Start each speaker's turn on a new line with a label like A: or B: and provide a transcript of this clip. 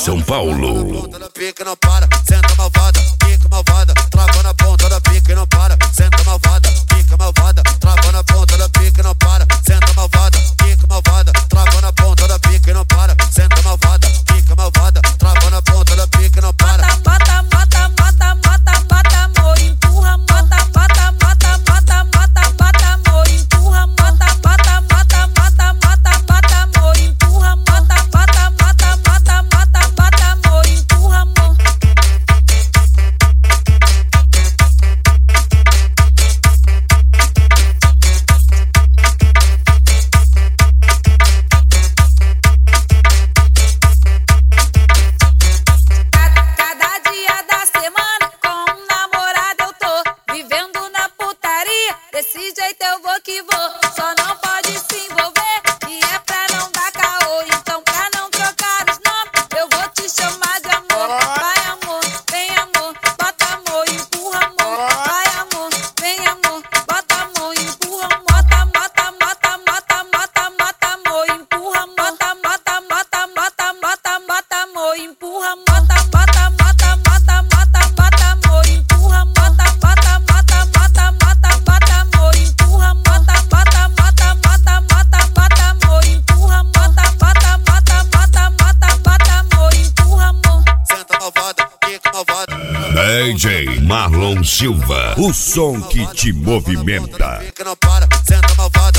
A: São Paulo.
B: Pica não para, senta malvada, pica malvada, trava na ponta da pica e não para, senta malvada, pica malvada, trava na ponta da pica e não para, senta malvada, pica malvada, trava na ponta da pica e não para, senta malvada, pica malvada, trava na ponta da pica e não para.
C: Mata, mata, mata, mata, mata, amor, empurra, mata, mata, mata, mata, mata, mata, amor, empurra, mata, mata, mata, mata, mata, mata, amor, empurra, mata, mata, mata, mata, mata, mata, amor, empurra, amor. Cada dia da semana com um namorado eu tô vivendo na putaria, desse jeito eu vou que vou, só não pode se envolver, e é pra não dar caô, então pra não trocar os nomes, eu vou te chamar de amor. Vai amor, vem amor, bota amor, empurra amor. Vai amor, vem amor, bota amor, empurra, mata, mata, mata, mata, mata, mata, amor, empurra, mata, mata, mata, mata, mata, mata, amor, empurra, mata, mata, mata, mata, mata, mata, amor, empurra, mata, mata, mata, mata, mata, mata, amor, empurra, mata, mata, mata, mata, mata, mata, amor, empurra, mata, mata, mata, mata, mata, mata, amor, empurra, amor.
B: Senta malvada, pica malvada.
A: DJ Marlon Silva, o som que te movimenta.
B: Pica não para, senta malvada.